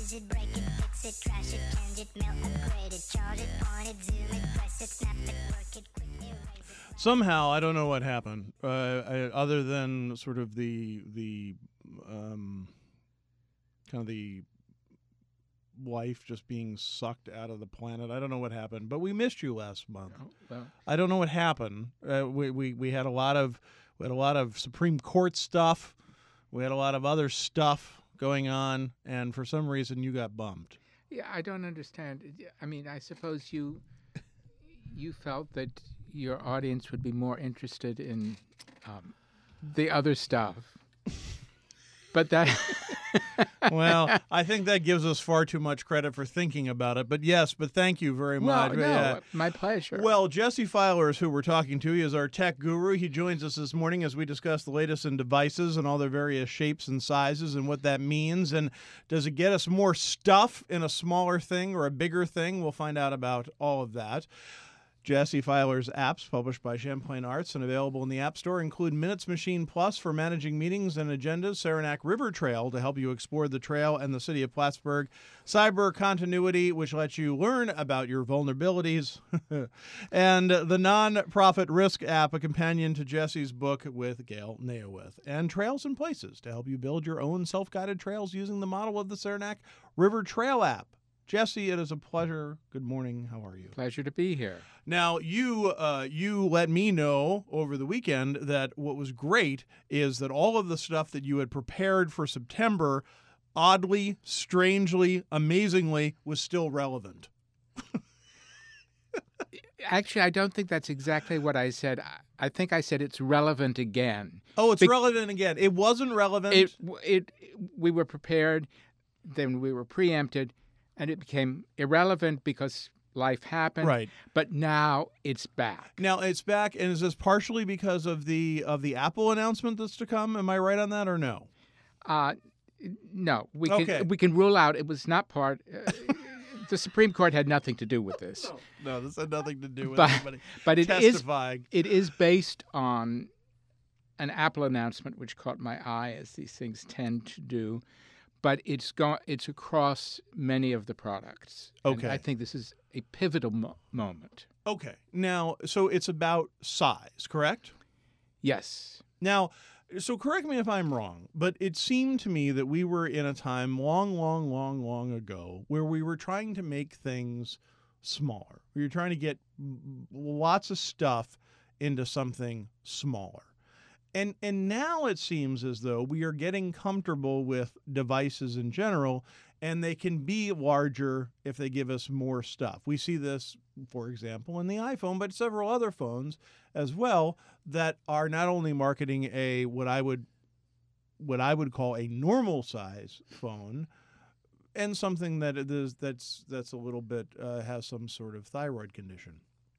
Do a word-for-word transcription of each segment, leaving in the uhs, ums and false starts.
Charge it, break it, fix it, trash it, change it, mail, upgrade it. Charge it, point it, zoom it, press it, snap it, work it, quick erase it. Somehow, I don't know what happened, uh, I, other than sort of the the um, kind of the life just being sucked out of the planet. I don't know what happened, but we missed you last month. Oh, well. I don't know what happened. Uh, we, we we had a lot of we had a lot of Supreme Court stuff. We had a lot of other stuff going on, and for some reason, you got bumped. Yeah, I don't understand. I mean, I suppose you you felt that your audience would be more interested in um, the other stuff, but that. Well, I think that gives us far too much credit for thinking about it. But yes, but thank you very much. No, no, Yeah. my pleasure. Well, Jesse Filer is who we're talking to. He is our tech guru. He joins us this morning as we discuss the latest in devices and all their various shapes and sizes and what that means. And does it get us more stuff in a smaller thing or a bigger thing? We'll find out about all of that. Jesse Filer's apps, published by Champlain Arts and available in the App Store, include Minutes Machine Plus for managing meetings and agendas, Saranac River Trail to help you explore the trail and the city of Plattsburgh, Cyber Continuity, which lets you learn about your vulnerabilities, and the Nonprofit Risk app, a companion to Jesse's book with Gail Neowith, and Trails and Places to help you build your own self-guided trails using the model of the Saranac River Trail app. Jesse, it is a pleasure. Good morning. How are you? Pleasure to be here. Now, you uh, you let me know over the weekend that what was great is that all of the stuff that you had prepared for September, oddly, strangely, amazingly, was still relevant. Actually, I don't think that's exactly what I said. I- I think I said it's relevant again. Oh, it's Be- relevant again. It wasn't relevant. It, it, we were prepared, then we were preempted, and it became irrelevant because life happened. Right. But now it's back. Now it's back, and is this partially because of the of the Apple announcement that's to come? Am I right on that, or no? Uh, no, we Okay. can we can rule out it was not part. Uh, the Supreme Court had nothing to do with this. No, this had nothing to do with But- anybody but it is- testifying. It is based on an Apple announcement, which caught my eye, as these things tend to do. But it's go- It's across many of the products. And Okay. I think this is a pivotal mo- moment. Okay. Now, so it's about size, correct? Yes. Now, so correct me if I'm wrong, but it seemed to me that we were in a time long, long, long, long ago where we were trying to make things smaller. We were trying to get mm, lots of stuff into something smaller. And and now it seems as though we are getting comfortable with devices in general, and they can be larger if they give us more stuff. We see this, for example, in the iPhone, but several other phones as well that are not only marketing a what I would what I would call a normal size phone, and something that it is that's that's a little bit uh, has some sort of thyroid condition.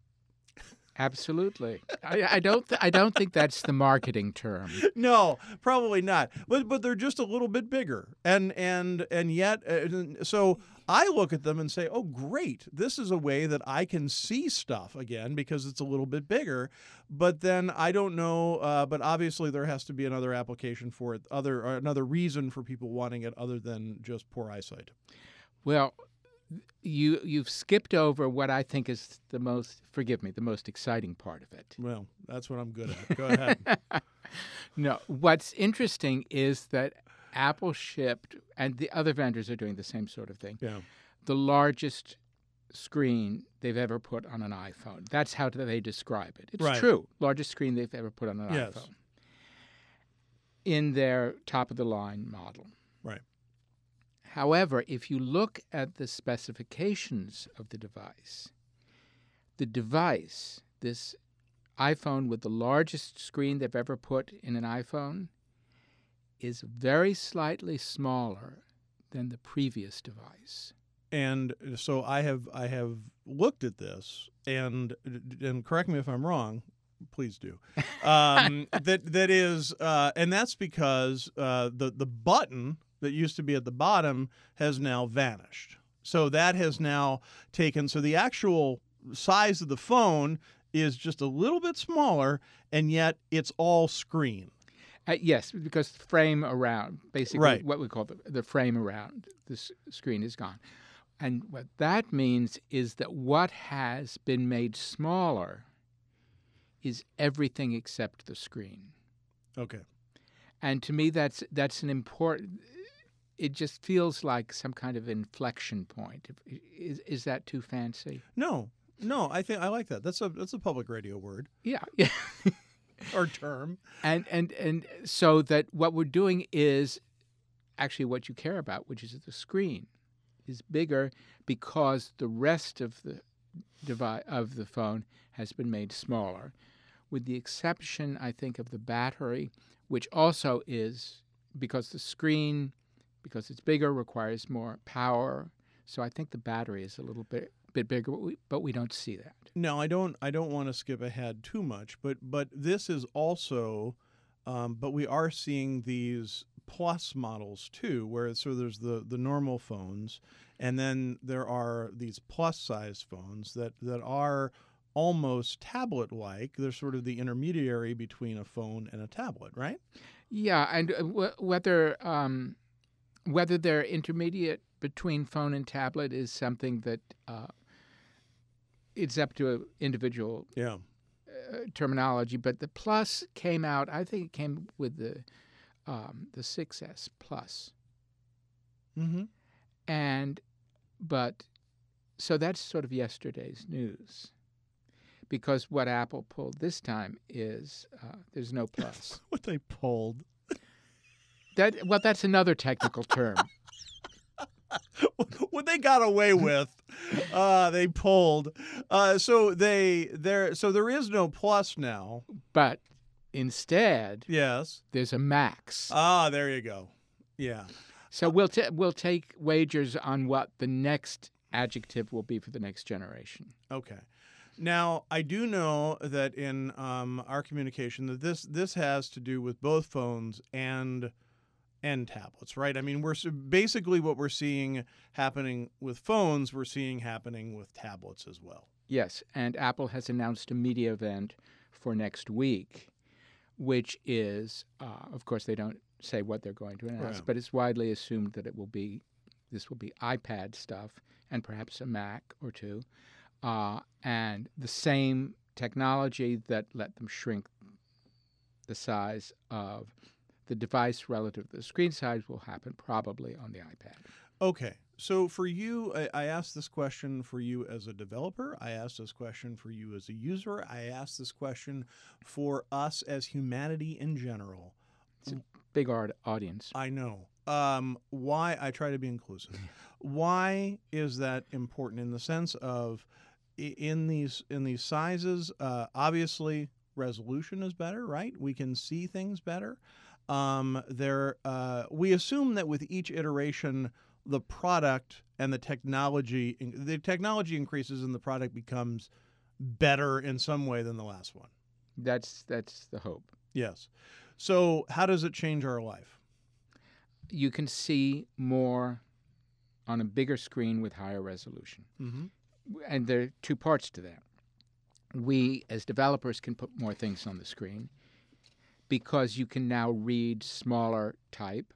Absolutely. I, I don't. Th- I don't think that's the marketing term. No, probably not. But but they're just a little bit bigger, and and and yet, uh, so I look at them and say, oh, great, this is a way that I can see stuff again because it's a little bit bigger. But then I don't know. Uh, but obviously, there has to be another application for it, other or another reason for people wanting it other than just poor eyesight. Well, you you've skipped over what I think is the most. Forgive me, the most exciting part of it. Well, that's what I'm good at. Go ahead. No, what's interesting is that Apple shipped, and the other vendors are doing the same sort of thing, Yeah. the largest screen they've ever put on an iPhone. That's how they describe it. It's Right. true. Largest screen they've ever put on an Yes. iPhone. In their top-of-the-line model. Right. However, if you look at the specifications of the device, the device, this iPhone with the largest screen they've ever put in an iPhone, is very slightly smaller than the previous device. And so I have I have looked at this, and and correct me if I'm wrong, please do. Um, that that is, uh, and that's because uh, the the button that used to be at the bottom has now vanished. So that has now taken. So the actual size of the phone is just a little bit smaller, and yet it's all screen. Uh, yes, because the frame around, basically Right. what we call the, the frame around the s- screen is gone. And what that means is that what has been made smaller is everything except the screen. Okay. And to me, that's that's an important. It just feels like some kind of inflection point. Is is that too fancy? No, no, I think I like that. That's a that's a public radio word Yeah, yeah. or term. and and and so that what we're doing is actually what you care about, which is the screen, is bigger because the rest of the device of the phone has been made smaller, with the exception, I think, of the battery, which also is because the screen, because it's bigger, requires more power. So I think the battery is a little bit bit bigger, but we, but we don't see that. No, I don't. I don't want to skip ahead too much, but but this is also, um, but we are seeing these plus models too, where so there's the the normal phones, and then there are these plus size phones that that are almost tablet-like. They're sort of the intermediary between a phone and a tablet, right? Yeah, and uh, w- whether um, whether they're intermediate between phone and tablet is something that uh, it's up to an individual Yeah. uh, terminology. But the Plus came out. I think it came with the um, the six S Plus, Mm-hmm. and but so that's sort of yesterday's news. Because what Apple pulled this time is uh, there's no Plus. What they pulled. That well, that's another technical term. What they got away with, uh, they pulled. Uh, so they there. So there is no plus now. But instead, Yes. there's a Max. Ah, there you go. Yeah. So we'll ta we'll take wagers on what the next adjective will be for the next generation. Okay. Now I do know that in um, our communication that this this has to do with both phones and and tablets, right? I mean, we're s- basically what we're seeing happening with phones, we're seeing happening with tablets as well. Yes, and Apple has announced a media event for next week, which is, uh, of course, they don't say what they're going to announce, Right. but it's widely assumed that it will be this will be iPad stuff and perhaps a Mac or two, uh, and the same technology that let them shrink the size of the device relative to the screen size will happen probably on the iPad. Okay. So for you, I, I asked this question for you as a developer. I asked this question for you as a user. I asked this question for us as humanity in general. Big art audience. I know. Um, why I try to be inclusive. Why is that important in the sense of i- in these in these sizes? Uh, obviously, resolution is better, right? We can see things better. Um, there, uh, we assume that with each iteration, the product and the technology the technology increases and the product becomes better in some way than the last one. That's that's the hope. Yes. So how does it change our life? You can see more on a bigger screen with higher resolution. Mm-hmm. And there are two parts to that. We, as developers, can put more things on the screen because you can now read smaller type.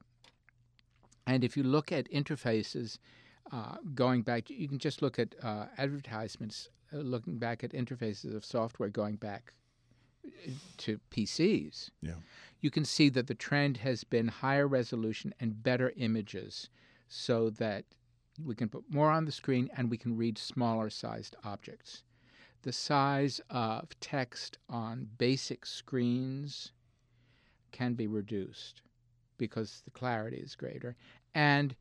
And if you look at interfaces, uh, going back, you can just look at uh, advertisements, uh, looking back at interfaces of software going back to P Cs. Yeah. You can see that the trend has been higher resolution and better images so that we can put more on the screen and we can read smaller sized objects. The size of text on basic screens can be reduced because the clarity is greater. And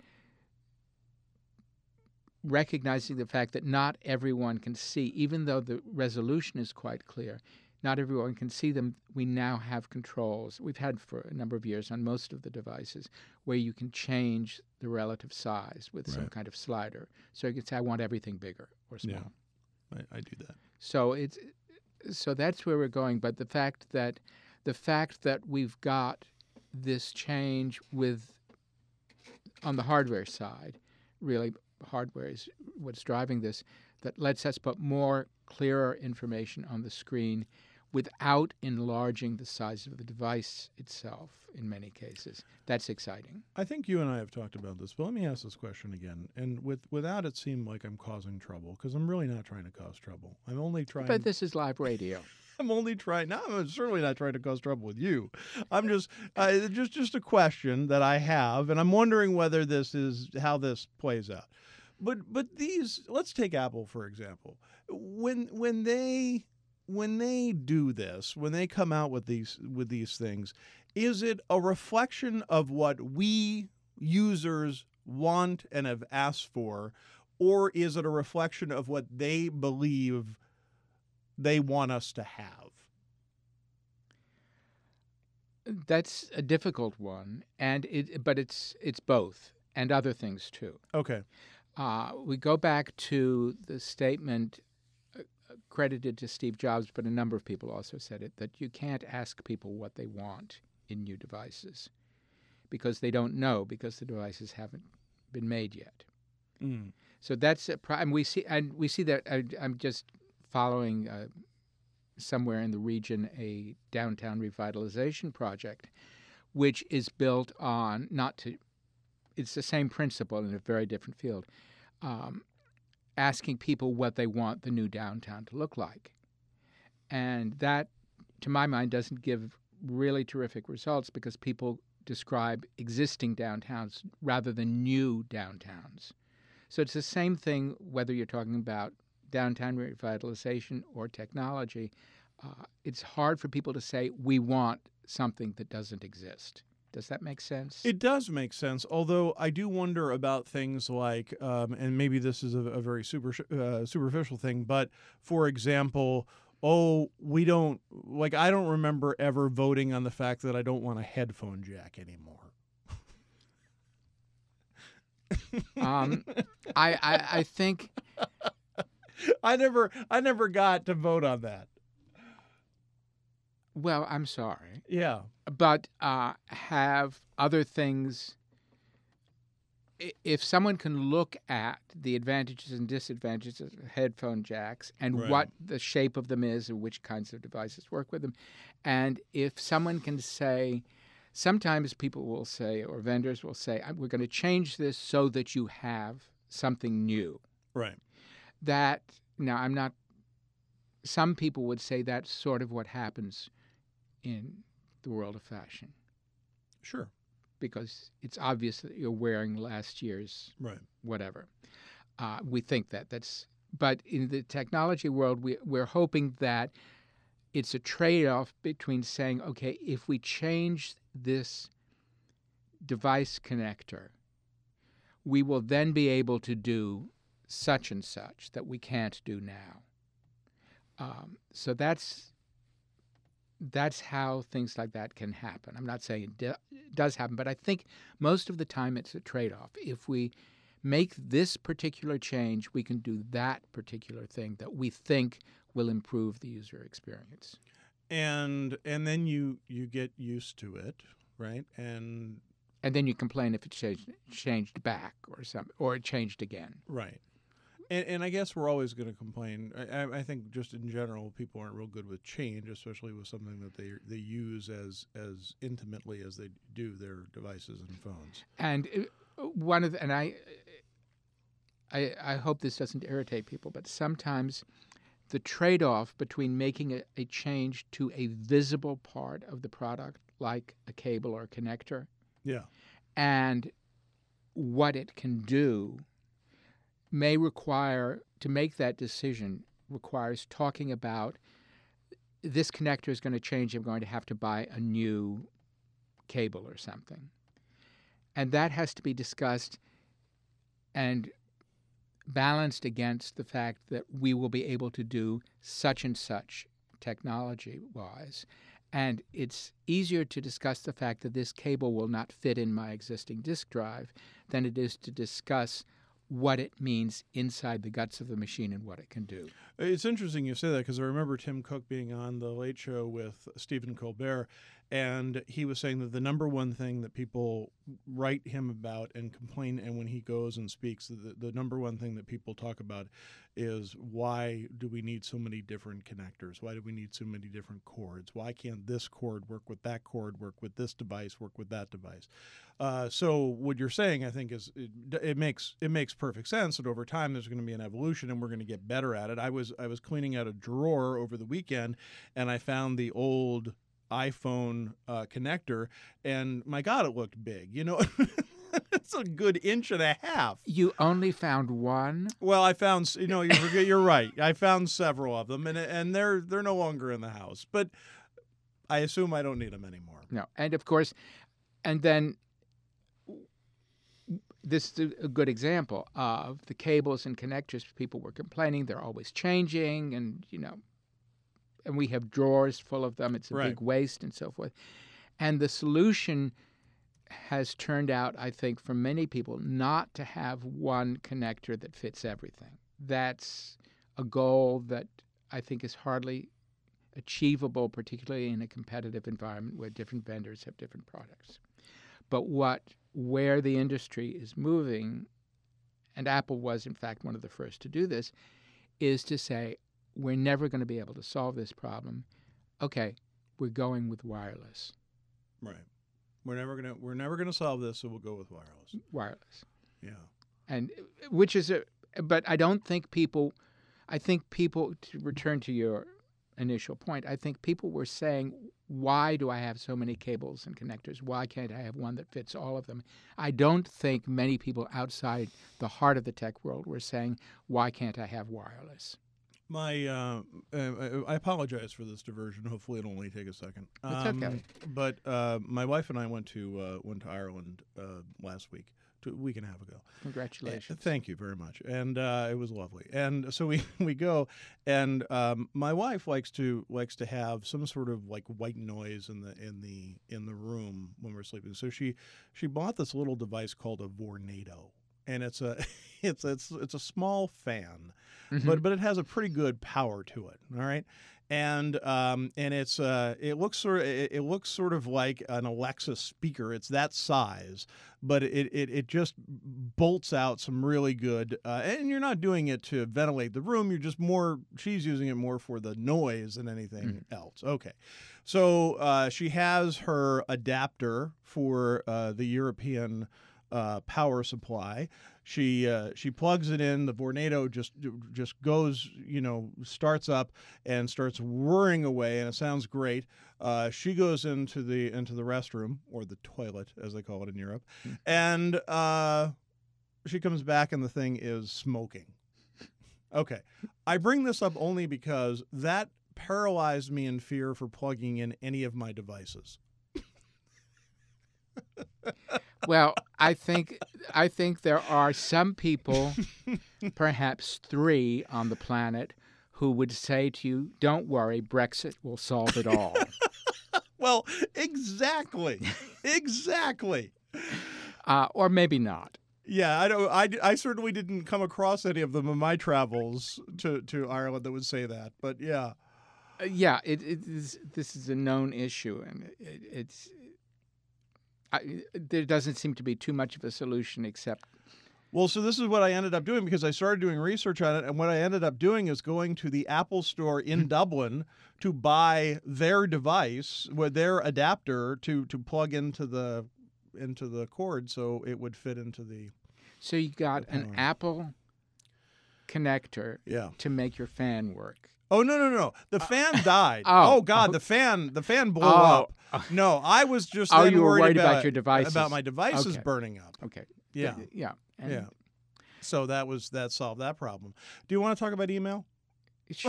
recognizing the fact that not everyone can see, even though the resolution is quite clear, not everyone can see them. We now have controls, we've had for a number of years on most of the devices, where you can change the relative size with some Right. kind of slider. So you can say, I want everything bigger or small. Yeah. I, I do that. So it's so that's where we're going. But the fact that the fact that we've got this change with on the hardware side, really hardware is what's driving this, that lets us put more clearer information on the screen without enlarging the size of the device itself in many cases. That's exciting. I think you and I have talked about this, but let me ask this question again. And with without it seem like I'm causing trouble, because I'm really not trying to cause trouble. I'm only trying... But this is live radio. I'm only trying... No, I'm certainly not trying to cause trouble with you. I'm just... Uh, just, just a question that I have, and I'm wondering whether this is how this plays out. But but these... Let's take Apple, for example. When when they... When they do this, when they come out with these with these things, is it a reflection of what we users want and have asked for, or is it a reflection of what they believe they want us to have? That's a difficult one, and it but it's it's both and other things too. Okay. Uh, we go back to the statement credited to Steve Jobs, but a number of people also said it, that you can't ask people what they want in new devices because they don't know, because the devices haven't been made yet. Mm. So that's a pro- and we see and we see that I, I'm just following uh, somewhere in the region a downtown revitalization project, which is built on not to. It's the same principle in a very different field. Um, asking people what they want the new downtown to look like. And that, to my mind, doesn't give really terrific results because people describe existing downtowns rather than new downtowns. So it's the same thing whether you're talking about downtown revitalization or technology. Uh, it's hard for people to say, we want something that doesn't exist. Does that make sense? It does make sense, although I do wonder about things like, um, and maybe this is a, a very super, uh, superficial thing, but for example, oh, we don't, like I don't remember ever voting on the fact that I don't want a headphone jack anymore. um, I, I, I think... I never, I never got to vote on that. Well, I'm sorry. Yeah. But uh, have other things... If someone can look at the advantages and disadvantages of headphone jacks and right. what the shape of them is and which kinds of devices work with them, and if someone can say... Sometimes people will say, or vendors will say, we're going to change this so that you have something new. Right. That, now I'm not... Some people would say that's sort of what happens in the world of fashion. Sure. Because it's obvious that you're wearing last year's right. whatever. Uh, we think that. That's, but in the technology world, we, we're hoping that it's a trade-off between saying, okay, if we change this device connector, we will then be able to do such and such that we can't do now. Um, so that's that's how things like that can happen. I'm not saying it do, does happen, but I think most of the time it's a trade-off. If we make this particular change, we can do that particular thing that we think will improve the user experience. And and then you you get used to it, right? And and then you complain if it changed changed back or some or it changed again. Right. And, and I guess we're always going to complain. I, I think just in general, people aren't real good with change, especially with something that they they use as as intimately as they do their devices and phones. And one of the, and I, I I hope this doesn't irritate people, but sometimes the trade-off between making a, a change to a visible part of the product, like a cable or a connector, yeah, and what it can do, may require, to make that decision, requires talking about this connector is going to change, I'm going to have to buy a new cable or something. And that has to be discussed and balanced against the fact that we will be able to do such and such technology-wise. And it's easier to discuss the fact that this cable will not fit in my existing disk drive than it is to discuss what it means inside the guts of the machine and what it can do. It's interesting you say that because I remember Tim Cook being on The Late Show with Stephen Colbert, And he was saying that the number one thing that people write him about and complain, and when he goes and speaks, the, the number one thing that people talk about is, why do we need so many different connectors? Why do we need so many different cords? Why can't this cord work with that cord, work with this device, work with that device? Uh, so what you're saying, I think, is it, it makes it makes perfect sense that over time there's going to be an evolution and we're going to get better at it. I was I was cleaning out a drawer over the weekend, and I found the old iPhone uh, connector, and my God, it looked big. You know, it's a good inch and a half. You only found one? Well, I found, you know, you're, you're right. I found several of them, and and they're they're no longer in the house. But I assume I don't need them anymore. No, and of course, and then this is a good example of the cables and connectors. People were complaining they're always changing, and you know. And we have drawers full of them. It's a Right. big waste and so forth. And the solution has turned out, I think, for many people, not to have one connector that fits everything. That's a goal that I think is hardly achievable, particularly in a competitive environment where different vendors have different products. But what where the industry is moving, and Apple was, in fact, one of the first to do this, is to say, we're never going to be able to solve this problem. Okay, we're going with wireless. Right. We're never gonna we're never gonna solve this, so we'll go with wireless. Wireless. Yeah. And which is a, but I don't think people, I think people, to return to your initial point, I think people were saying, why do I have so many cables and connectors? Why can't I have one that fits all of them? I don't think many people outside the heart of the tech world were saying, why can't I have wireless? My, uh, uh, I apologize for this diversion. Hopefully, it'll only take a second. It's okay. But uh, my wife and I went to uh, went to Ireland uh, last week, to a week and a half ago. Congratulations. Uh, thank you very much, and uh, it was lovely. And so we, we go, and um, my wife likes to likes to have some sort of like white noise in the in the in the room when we're sleeping. So she she bought this little device called a Vornado. And it's a, it's it's it's a small fan, Mm-hmm. but but it has a pretty good power to it. All right, and um and it's uh it looks sort of it, it looks sort of like an Alexa speaker. It's that size, but it it it just bolts out some really good. Uh, and you're not doing it to ventilate the room. You're just more. She's using it more for the noise than anything Mm-hmm. else. Okay, so uh, she has her adapter for uh, the European. Uh, power supply. She uh, she plugs it in. The Vornado just just goes, you know, starts up and starts whirring away, and it sounds great. Uh, she goes into the into the restroom, or the toilet, as they call it in Europe, mm-hmm. and uh, she comes back, and the thing is smoking. Okay, I bring this up only because that paralyzed me in fear for plugging in any of my devices. Well, I think I think there are some people, perhaps three on the planet, who would say to you, "Don't worry, Brexit will solve it all." Well, exactly, exactly. Uh, or maybe not. Yeah, I don't. I, I certainly didn't come across any of them in my travels to, to Ireland that would say that. But yeah, uh, yeah, it, it is. This is a known issue, and it, it's. I, there doesn't seem to be too much of a solution except. Well, so this is what I ended up doing because I started doing research on it, and what I ended up doing is going to the Apple store in Dublin to buy their device with their adapter to, to plug into the into the cord so it would fit into the. So you got an Apple connector yeah. to make your fan work. Oh no no no! The fan died. Oh. oh God, the fan the fan blew Oh. up. No, I was just Oh, then you were worried, worried about, about your devices. about my devices Okay. burning up. Okay. Yeah, Yeah. And yeah. So that was that solved that problem. Do you want to talk about email? Sure.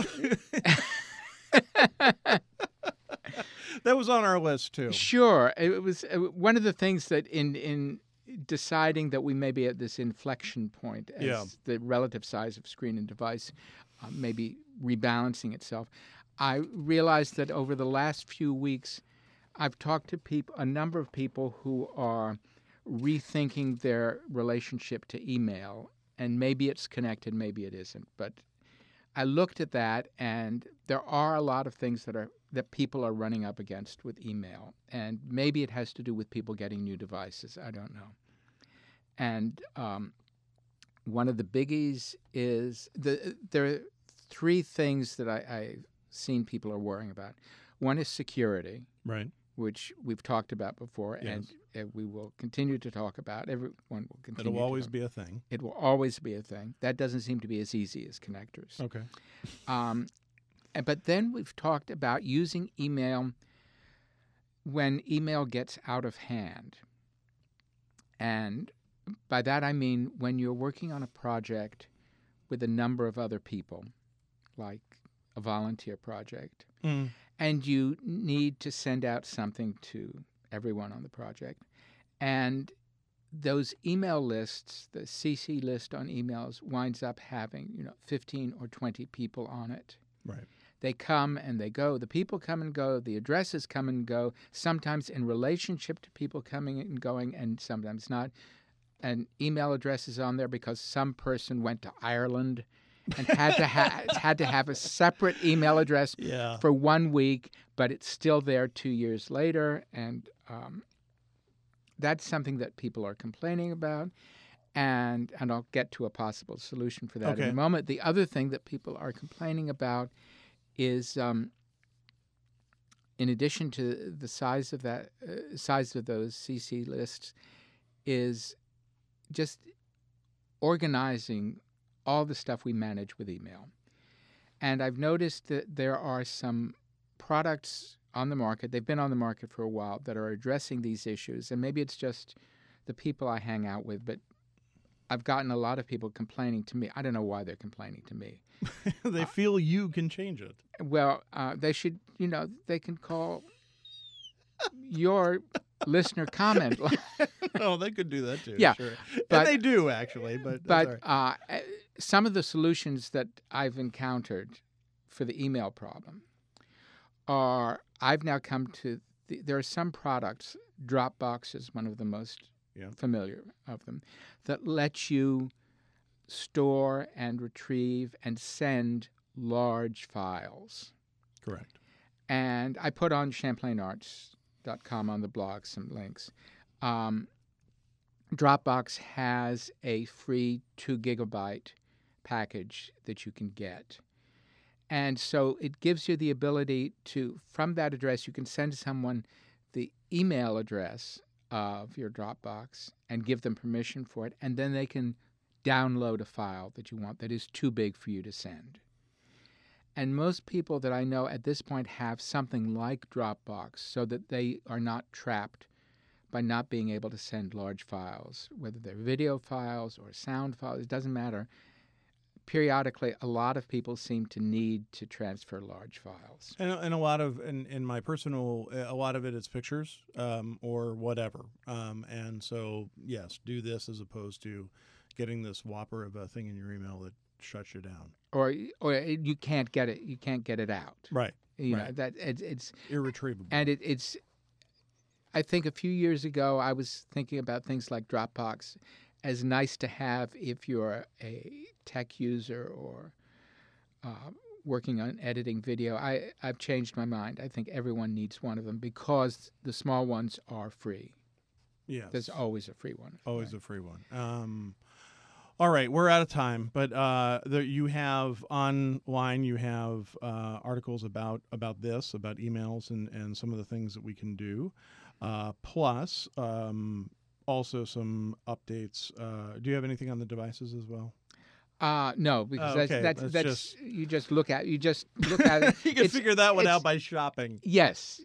That was on our list too. Sure. It was uh, one of the things that in in deciding that we may be at this inflection point as Yeah. the relative size of screen and device uh, may be rebalancing itself, I realized that over the last few weeks, I've talked to people, a number of people who are rethinking their relationship to email, and maybe it's connected, maybe it isn't. But I looked at that, and there are a lot of things that are that people are running up against with email. And maybe it has to do with people getting new devices. I don't know. And um, one of the biggies is the there are three things that I, I've seen people are worrying about. One is security, Right. which we've talked about before, Yes. and uh, we will continue to talk about. Everyone will continue. It'll to always talk. be a thing. It will always be a thing. That doesn't seem to be as easy as connectors. Okay. Um, and- but then we've talked about using email when email gets out of hand. And by that I mean when you're working on a project with a number of other people, like a volunteer project, Mm. and you need to send out something to everyone on the project. And those email lists, the C C list on emails, winds up having, you know, fifteen or twenty people on it. Right. They come and they go. The people come and go. The addresses come and go, sometimes in relationship to people coming and going and sometimes not. An email address is on there because some person went to Ireland and had to ha- had to have a separate email address Yeah. for one week, but it's still there two years later. And um, that's something that people are complaining about. And and I'll get to a possible solution for that in Okay. a moment. The other thing that people are complaining about is, um, in addition to the size of that uh, size of those C C lists, is just organizing all the stuff we manage with email. And I've noticed that there are some products on the market, they've been on the market for a while, that are addressing these issues. And maybe it's just the people I hang out with, but I've gotten a lot of people complaining to me. I don't know why they're complaining to me. They feel you can change it. Well, uh, they should, you know, they can call your listener comment line. Oh, they could do that too. Yeah, Sure. but- and they do actually, but that's all But right. uh, some of the solutions that I've encountered for the email problem are, I've now come to, the, there are some products, Dropbox is one of the most Yeah. familiar of them, that lets you store and retrieve and send large files. Correct. And I put on champlain arts dot com on the blog some links. Um, Dropbox has a free two gigabyte package that you can get. And so it gives you the ability to, from that address, you can send someone the email address of your Dropbox and give them permission for it, and then they can download a file that you want that is too big for you to send. And most people that I know at this point have something like Dropbox so that they are not trapped by not being able to send large files, whether they're video files or sound files, it doesn't matter. Periodically, a lot of people seem to need to transfer large files. And, and a lot of, in, in my personal, a lot of it is pictures um, or whatever. Um, and so, yes, do this as opposed to getting this whopper of a thing in your email that shuts you down. Or, or you can't get it. You can't get it out. Right. You know Right. that it, it's Irretrievable. and it, it's. I think a few years ago, I was thinking about things like Dropbox as nice to have if you're a tech user or uh, working on editing video. I, I've changed my mind. I think everyone needs one of them because the small ones are free. yes. There's always a free one. Always Right. a free one. Um, all right, we're out of time, but uh, the, you have online, you have uh, articles about about this, about emails and, and some of the things that we can do, uh, plus um, also some updates. Uh, do you have anything on the devices as well? Uh, no, because Oh, okay. that's That's that's, just- that's you just look at you just look at it. you can It's- figure that one it's- out by shopping, Yes,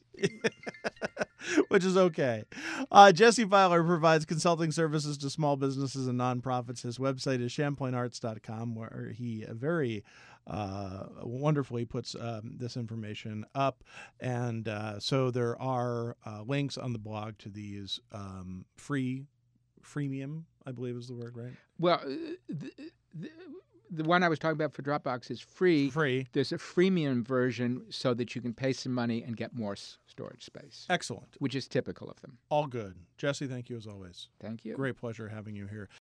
which is okay. Uh, Jesse Filer provides consulting services to small businesses and nonprofits. His website is champlain arts dot com, where he very uh, wonderfully puts um, this information up. And uh, so there are uh, links on the blog to these um, free, freemium, I believe is the word, right? well, uh, the, the, the one I was talking about for Dropbox is free. Free. There's a freemium version so that you can pay some money and get more s- storage space, Excellent. which is typical of them. All good. Jesse, thank you as always. Thank you. Great pleasure having you here.